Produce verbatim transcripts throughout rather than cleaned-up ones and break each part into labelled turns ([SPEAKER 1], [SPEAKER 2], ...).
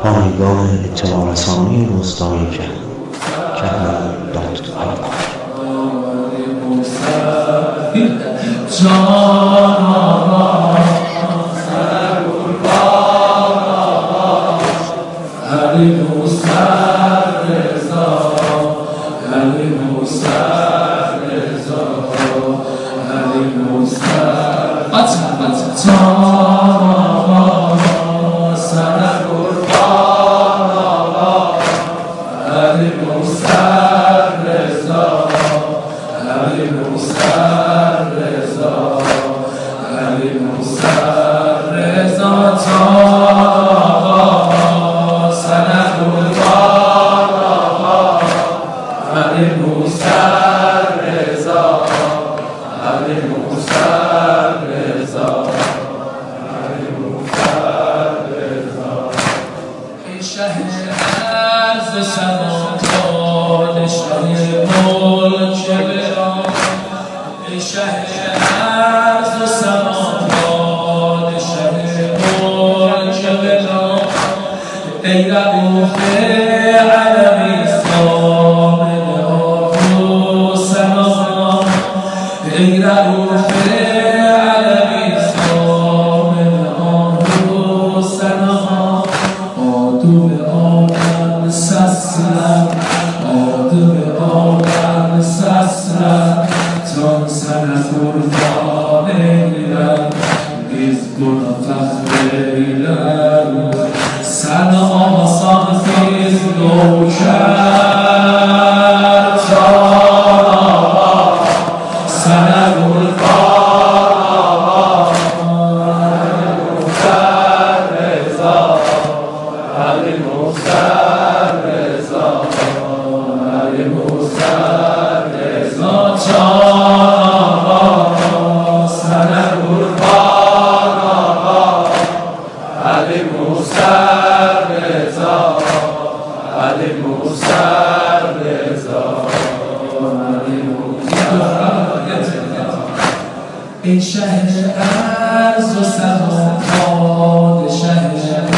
[SPEAKER 1] پایگاه اطلاع رسانی روستای جهان جهان دات آی
[SPEAKER 2] ای شهر عرض و سما پادشه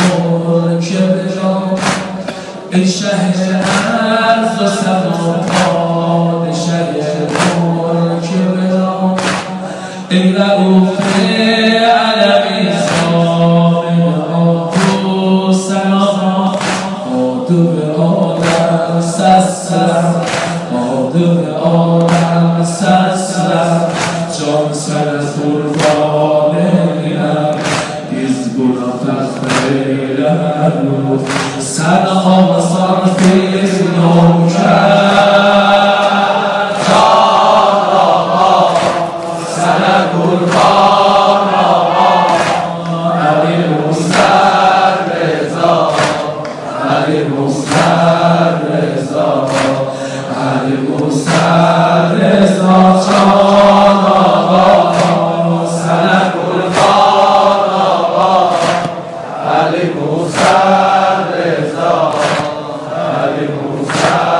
[SPEAKER 2] ملک بجان ای شهر عرض و سما پادشه ملک بجان ای رؤوف علمی صاحب آب و سلام آدم آدم سسرم آدم آدم سسرم جان سر قربان اینم از گناه خیرم سر آسان فیض نوکر سر قربان علی مستر رضا علی مستر رضا علی مستر رضا
[SPEAKER 3] علی موسی رضا علی موسی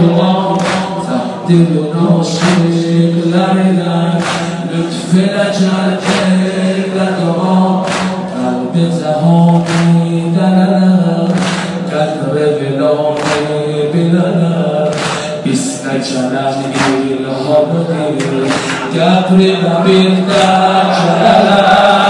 [SPEAKER 2] دعا تقدیر عاشق‌لرینم لطف لجلت دعا قلب زهانی دلم قلب بلانی بلنم بیست جلم ایلهام دیر گبری نبید در جلم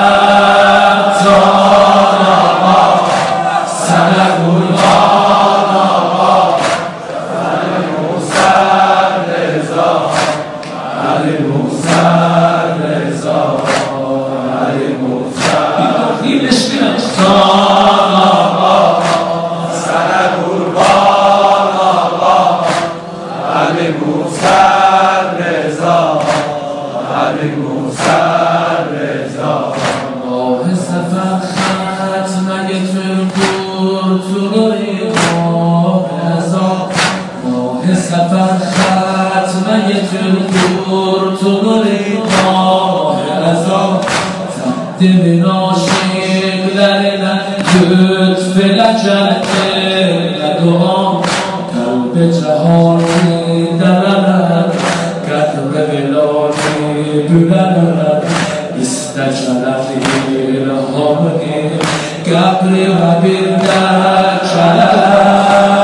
[SPEAKER 2] سفر ختمه تلکور تو نوری ماه رضا تقدیم عاشق لرینم لطف لجلت دعا قلب جهانی دلم قدر بلانی بلنم استجلت ایلهامنی گبری و بیردر جلم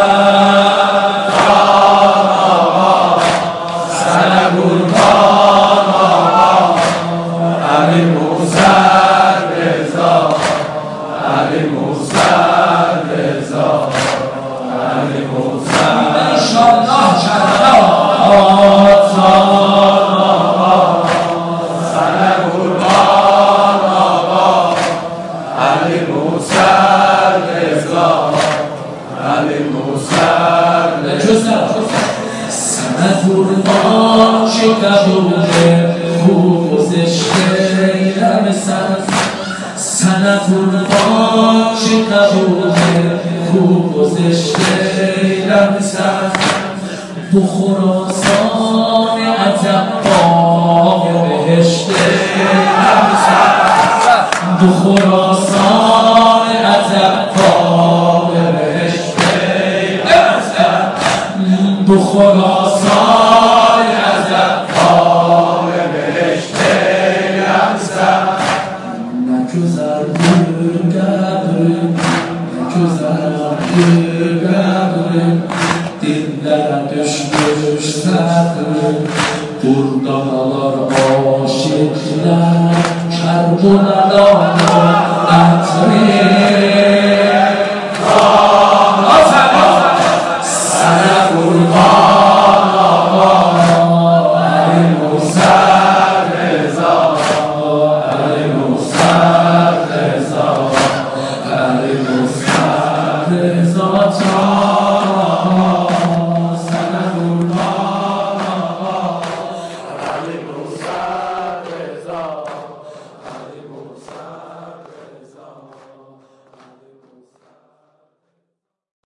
[SPEAKER 2] قربان شکبونه خوب و زشته نمسن سنه قربان شکبونه خوب و زشته نمسن تو خراسان اتباق بهشته نمسن تو خراسان اتباق بهشته نمسن تو خراسان dillere düşmüş sakın burada kalar aşıklar çarpılar